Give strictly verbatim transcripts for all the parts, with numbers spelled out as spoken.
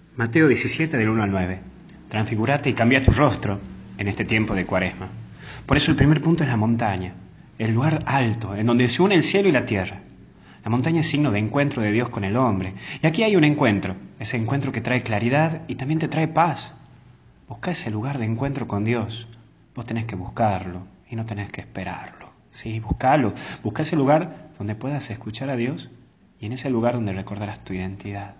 Mateo diecisiete, del uno al nueve. Transfigurate y cambia tu rostro en este tiempo de Cuaresma. Por eso el primer punto es la montaña, el lugar alto, en donde se une el cielo y la tierra. La montaña es signo de encuentro de Dios con el hombre. Y aquí hay un encuentro, ese encuentro que trae claridad y también te trae paz. Busca ese lugar de encuentro con Dios. Vos tenés que buscarlo y no tenés que esperarlo. Sí, buscalo. Busca ese lugar donde puedas escuchar a Dios y en ese lugar donde recordarás tu identidad.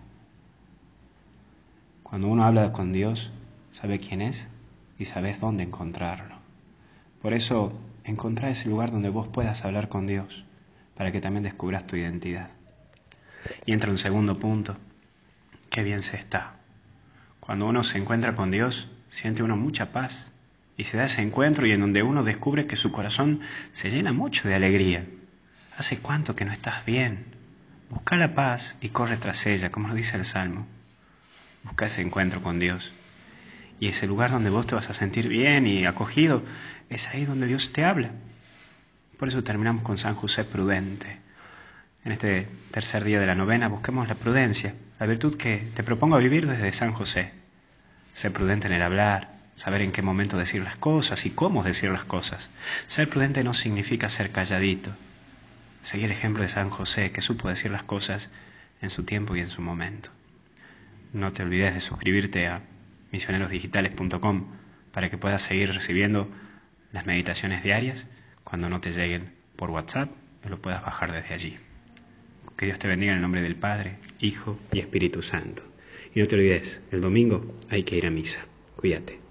Cuando uno habla con Dios, sabe quién es y sabes dónde encontrarlo. Por eso, encontrá ese lugar donde vos puedas hablar con Dios, para que también descubras tu identidad. Y entra un segundo punto, qué bien se está. Cuando uno se encuentra con Dios, siente uno mucha paz, y se da ese encuentro y en donde uno descubre que su corazón se llena mucho de alegría. ¿Hace cuánto que no estás bien? Busca la paz y corre tras ella, como lo dice el Salmo. Busca ese encuentro con Dios. Y ese lugar donde vos te vas a sentir bien y acogido, es ahí donde Dios te habla. Por eso terminamos con San José prudente. En este tercer día de la novena busquemos la prudencia, la virtud que te propongo vivir desde San José. Ser prudente en el hablar, saber en qué momento decir las cosas y cómo decir las cosas. Ser prudente no significa ser calladito. Seguir el ejemplo de San José, que supo decir las cosas en su tiempo y en su momento. No te olvides de suscribirte a misioneros digitales punto com para que puedas seguir recibiendo las meditaciones diarias cuando no te lleguen por WhatsApp, lo puedas bajar desde allí. Que Dios te bendiga en el nombre del Padre, Hijo y Espíritu Santo. Y no te olvides, el domingo hay que ir a misa. Cuídate.